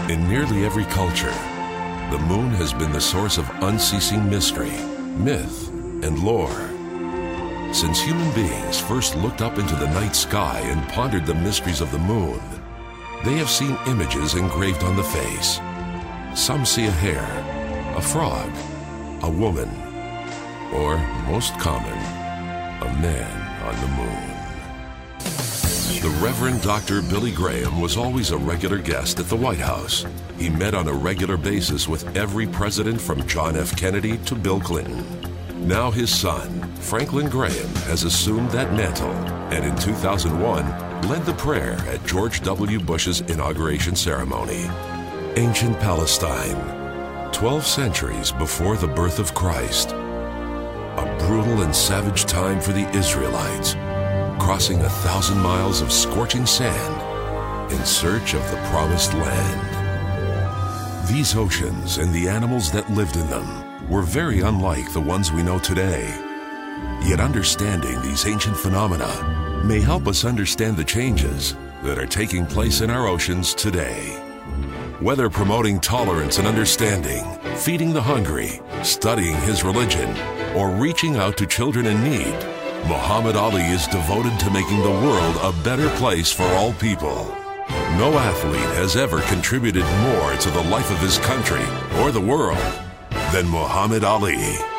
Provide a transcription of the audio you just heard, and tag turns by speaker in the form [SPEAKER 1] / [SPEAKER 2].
[SPEAKER 1] In nearly every culture, the moon has been the source of unceasing mystery, myth, and lore. Since human beings first looked up into the night sky and pondered the mysteries of the moon, they have seen images engraved on the face. Some see a hare, a frog, a woman, or, most common, a man on the moon. The Reverend Dr. Billy Graham was always a regular guest at the White House. He met on a regular basis with every president from John F. Kennedy to Bill Clinton. Now his son, Franklin Graham, has assumed that mantle and in 2001 led the prayer at George W. Bush's inauguration ceremony. Ancient Palestine, 12 centuries before the birth of Christ. A brutal and savage time for the Israelites, crossing 1,000 miles of scorching sand in search of the promised land. These oceans and the animals that lived in them were very unlike the ones we know today. Yet understanding these ancient phenomena may help us understand the changes that are taking place in our oceans today. Whether promoting tolerance and understanding, feeding the hungry, studying his religion, or reaching out to children in need, Muhammad Ali is devoted to making the world a better place for all people. No athlete has ever contributed more to the life of his country or the world than Muhammad Ali.